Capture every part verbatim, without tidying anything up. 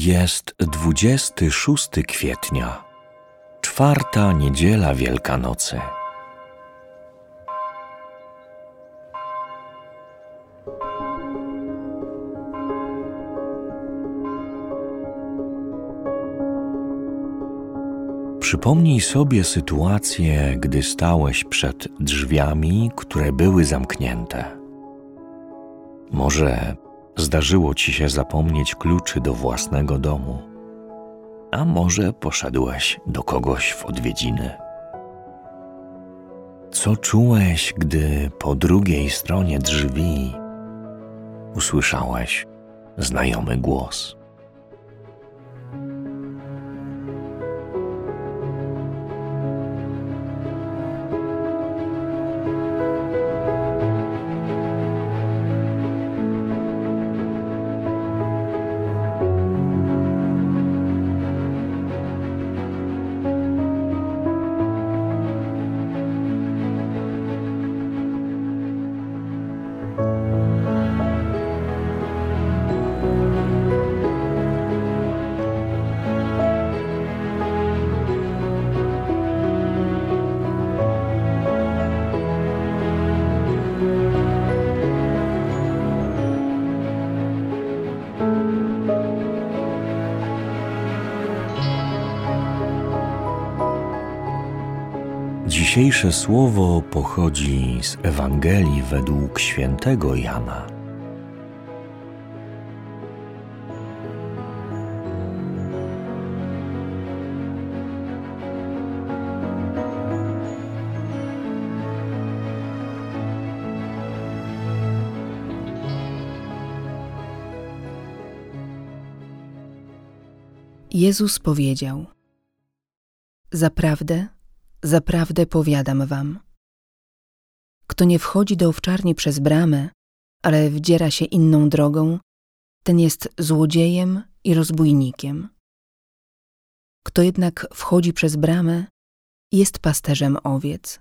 Jest dwudziestego szóstego kwietnia, czwarta niedziela Wielkanocy. Przypomnij sobie sytuację, gdy stałeś przed drzwiami, które były zamknięte. Może zdarzyło ci się zapomnieć kluczy do własnego domu, a może poszedłeś do kogoś w odwiedziny. Co czułeś, gdy po drugiej stronie drzwi usłyszałeś znajomy głos? Dzisiejsze słowo pochodzi z Ewangelii według świętego Jana. Jezus powiedział: Zaprawdę, zaprawdę powiadam wam, kto nie wchodzi do owczarni przez bramę, ale wdziera się inną drogą, ten jest złodziejem i rozbójnikiem. Kto jednak wchodzi przez bramę, jest pasterzem owiec.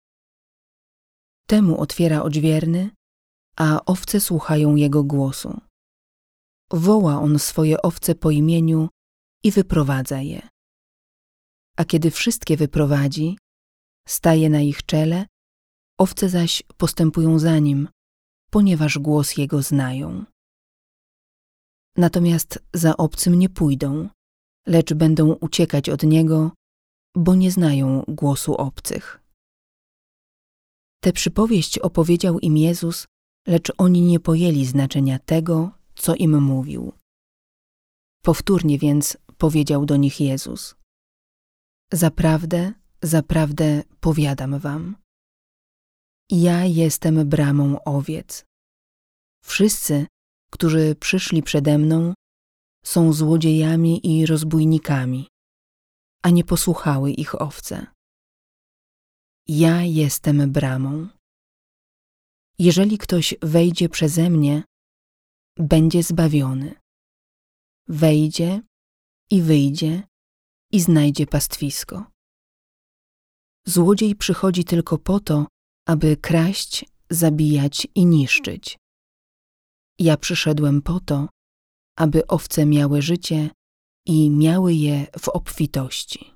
Temu otwiera odźwierny, a owce słuchają jego głosu. Woła on swoje owce po imieniu i wyprowadza je. A kiedy wszystkie wyprowadzi, staje na ich czele, owce zaś postępują za nim, ponieważ głos jego znają. Natomiast za obcym nie pójdą, lecz będą uciekać od niego, bo nie znają głosu obcych. Tę przypowieść opowiedział im Jezus, lecz oni nie pojęli znaczenia tego, co im mówił. Powtórnie więc powiedział do nich Jezus: Zaprawdę, zaprawdę powiadam wam, ja jestem bramą owiec. Wszyscy, którzy przyszli przede mną, są złodziejami i rozbójnikami, a nie posłuchały ich owce. Ja jestem bramą. Jeżeli ktoś wejdzie przeze mnie, będzie zbawiony. Wejdzie i wyjdzie i znajdzie pastwisko. Złodziej przychodzi tylko po to, aby kraść, zabijać i niszczyć. Ja przyszedłem po to, aby owce miały życie i miały je w obfitości.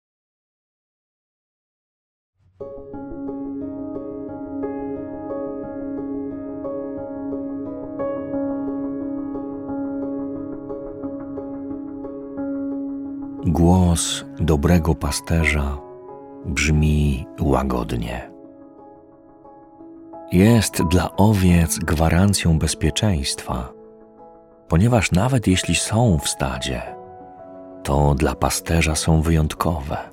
Głos dobrego pasterza brzmi łagodnie. Jest dla owiec gwarancją bezpieczeństwa, ponieważ nawet jeśli są w stadzie, to dla pasterza są wyjątkowe.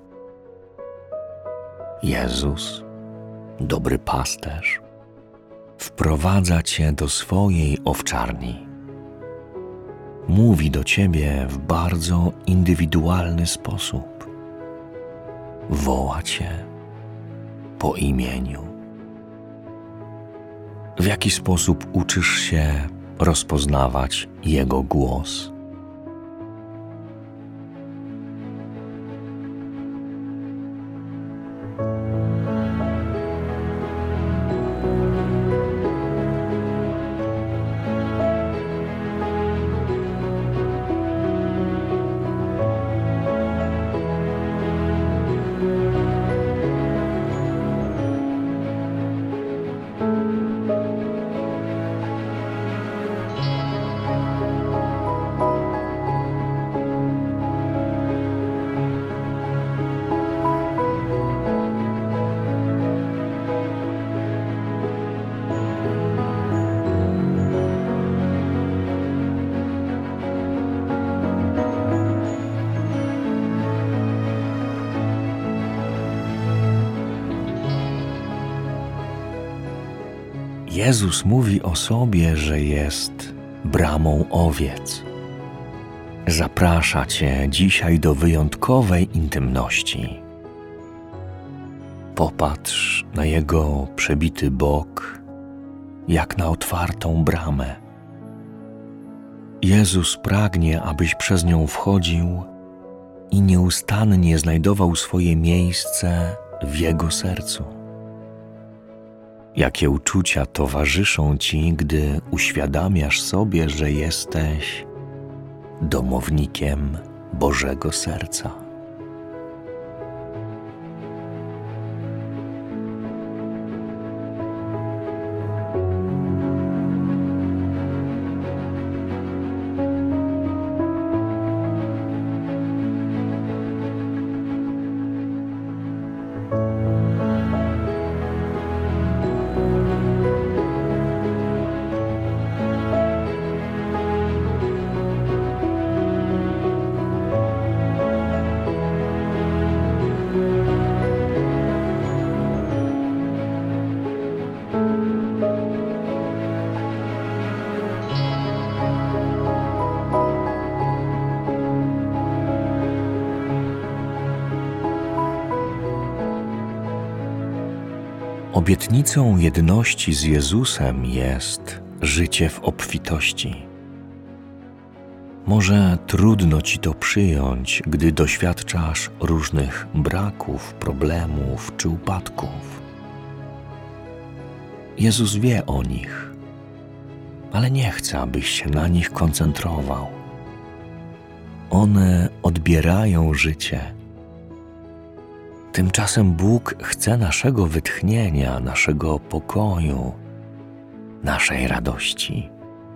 Jezus, dobry pasterz, wprowadza cię do swojej owczarni. Mówi do ciebie w bardzo indywidualny sposób. Woła cię po imieniu. W jaki sposób uczysz się rozpoznawać Jego głos? Jezus mówi o sobie, że jest bramą owiec. Zaprasza Cię dzisiaj do wyjątkowej intymności. Popatrz na Jego przebity bok, jak na otwartą bramę. Jezus pragnie, abyś przez nią wchodził i nieustannie znajdował swoje miejsce w Jego sercu. Jakie uczucia towarzyszą Ci, gdy uświadamiasz sobie, że jesteś domownikiem Bożego serca? Obietnicą jedności z Jezusem jest życie w obfitości. Może trudno Ci to przyjąć, gdy doświadczasz różnych braków, problemów czy upadków. Jezus wie o nich, ale nie chce, abyś się na nich koncentrował. One odbierają życie. Tymczasem Bóg chce naszego wytchnienia, naszego pokoju, naszej radości.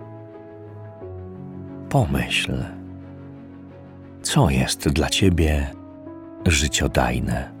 Pomyśl, co jest dla Ciebie życiodajne.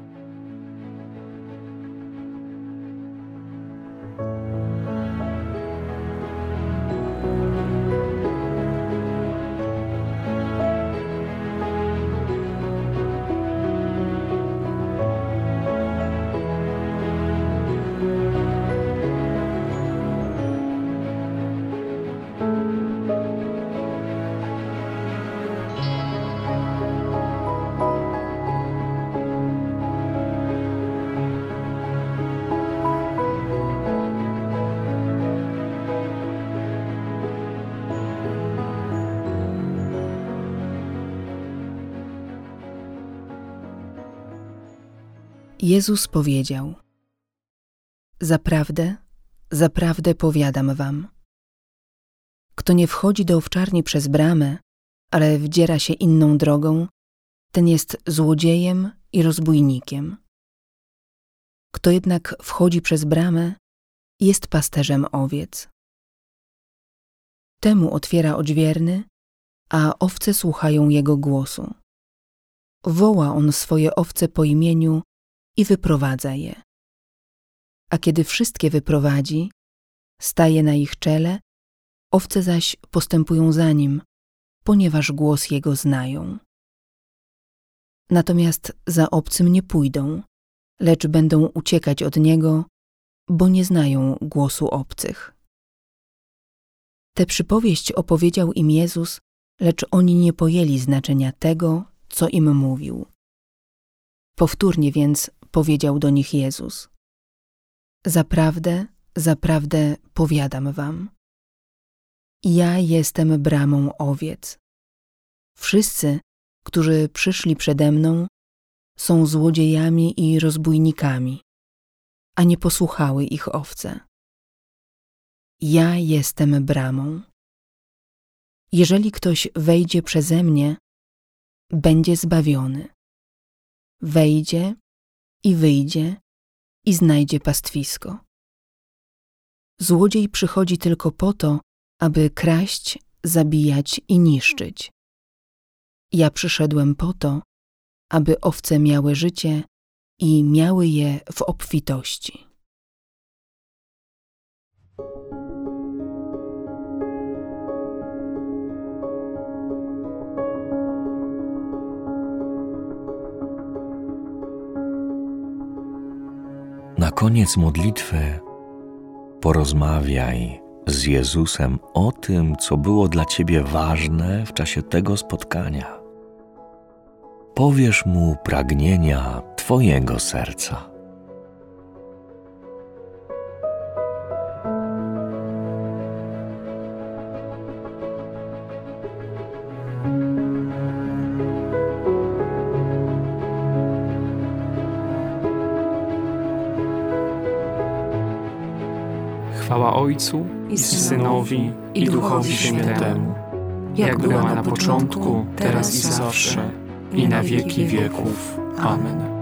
Jezus powiedział: Zaprawdę, zaprawdę powiadam wam, kto nie wchodzi do owczarni przez bramę, ale wdziera się inną drogą, ten jest złodziejem i rozbójnikiem. Kto jednak wchodzi przez bramę, jest pasterzem owiec. Temu otwiera odźwierny, a owce słuchają jego głosu. Woła on swoje owce po imieniu i wyprowadza je. A kiedy wszystkie wyprowadzi, staje na ich czele, owce zaś postępują za nim, ponieważ głos jego znają. Natomiast za obcym nie pójdą, lecz będą uciekać od niego, bo nie znają głosu obcych. Tę przypowieść opowiedział im Jezus, lecz oni nie pojęli znaczenia tego, co im mówił. Powtórnie więc powiedział do nich Jezus: Zaprawdę, zaprawdę powiadam wam, ja jestem bramą owiec. Wszyscy, którzy przyszli przede mną, są złodziejami i rozbójnikami, a nie posłuchały ich owce. Ja jestem bramą. Jeżeli ktoś wejdzie przeze mnie, będzie zbawiony. Wejdzie i wyjdzie i znajdzie pastwisko. Złodziej przychodzi tylko po to, aby kraść, zabijać i niszczyć. Ja przyszedłem po to, aby owce miały życie i miały je w obfitości. Na koniec modlitwy Porozmawiaj z Jezusem o tym, co było dla ciebie ważne w czasie tego spotkania. Powiesz mu pragnienia twojego serca. Chwała Ojcu i Synowi i Duchowi Świętemu, jak była na początku, teraz i zawsze, i na wieki wieków. Amen.